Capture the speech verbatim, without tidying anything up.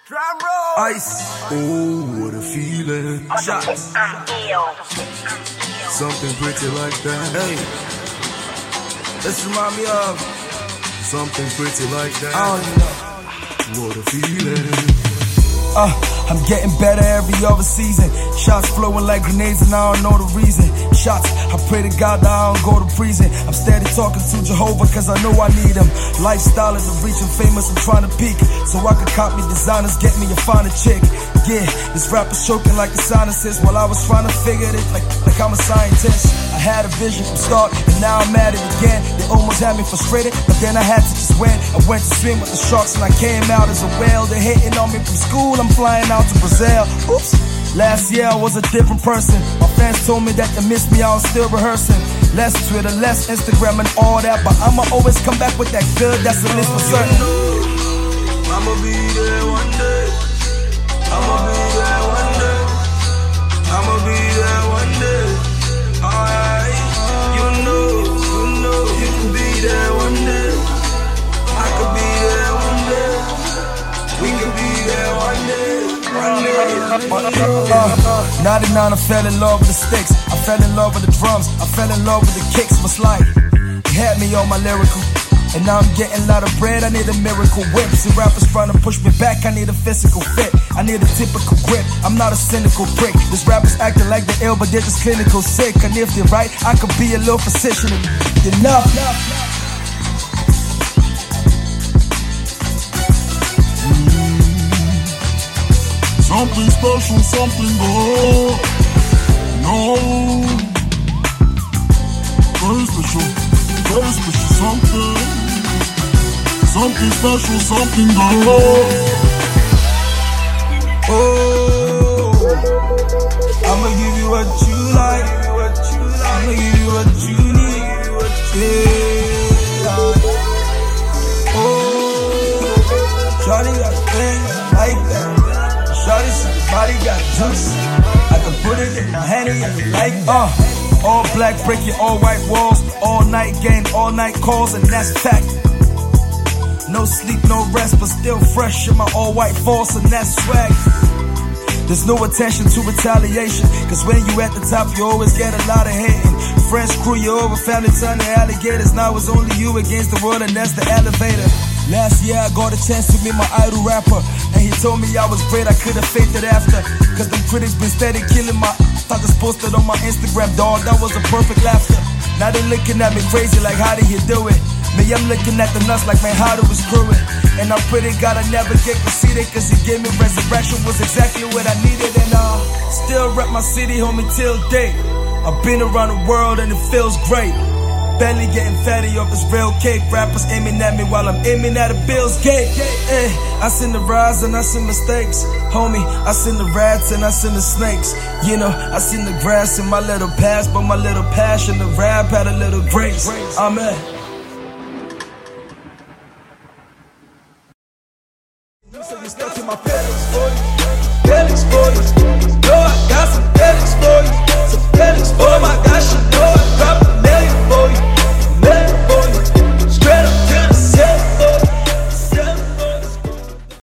Drum roll. Ice. Oh, what a feeling. Shots. Something pretty like that. Hey. Let's remind me of something pretty like that. I don't even know. What a feeling. Uh, I'm getting better every other season. Shots flowing like grenades and I don't know the reason. Shots, I pray to God that I don't go to prison. I'm steady talking to Jehovah cause I know I need him. Lifestyle is the reaching famous, I'm trying to peak. So I can cop me designers, get me a finer chick. Yeah, this rapper's choking like a sinuses while I was trying to figure it like, like I'm a scientist. I had a vision from start and now I'm at it again. They almost had me frustrated, but then I had to just win. I went to swim with the sharks and I came out as a whale. They're hating on me from school, I'm flying out to Brazil. Oops. Last year I was a different person. My fans told me that they missed me, I was still rehearsing. Less Twitter, less Instagram and all that, but I'ma always come back with that good, that's a list for certain. You know, I'ma be there one day. I'ma be there one day. I'ma be there one day. Alright, you know, you know, you can be there one day. I could be there one day. We can be there one day. Uh, ninety-nine, I fell in love with the sticks. I fell in love with the drums. I fell in love with the kicks. Was like, he had me on my lyrical. And now I'm getting a lot of bread, I need a miracle whip. See rappers trying to push me back, I need a physical fit. I need a typical grip, I'm not a cynical prick. This rappers acting like they're ill, but they're just clinical sick. And if they're right, I could be a little physician. Enough. Something special, something good. No. Very special, very special something. Something special, something good. Oh, I'ma give you what you like. I'ma give you what you need. Yeah. Oh, shawty got a thing like that. Shawty said the body got juice. I can put it in my handy and you like uh all black breaking all white walls. All night game, all night calls, and that's fact. No sleep, no rest, but still fresh in my all white false, and that's swag. There's no attention to retaliation, cause when you at the top you always get a lot of hating. Friends screw you over, family turn to alligators. Now it's only you against the world, and that's the elevator. Last year I got a chance to meet my idol rapper, and he told me I was great, I could've faked it after. Cause them critics been steady killing my thoughts posted on my Instagram, dog, that was a perfect laughter. Now they looking at me crazy like how did he do it? Me, I'm looking at the nuts like man, how do we screw it? And I pray to God I never get conceited, cause he gave me resurrection, was exactly what I needed. And I uh, still rep my city, homie, till date. I've been around the world and it feels great. Belly getting fatty off this real cake. Rappers aiming at me while I'm aiming at a Bill's gate. Eh, I seen the rise and I seen mistakes. Homie, I seen the rats and I seen the snakes. You know, I seen the grass in my little past, but my little passion, the rap had a little grace. Amen. So you stuck in my face.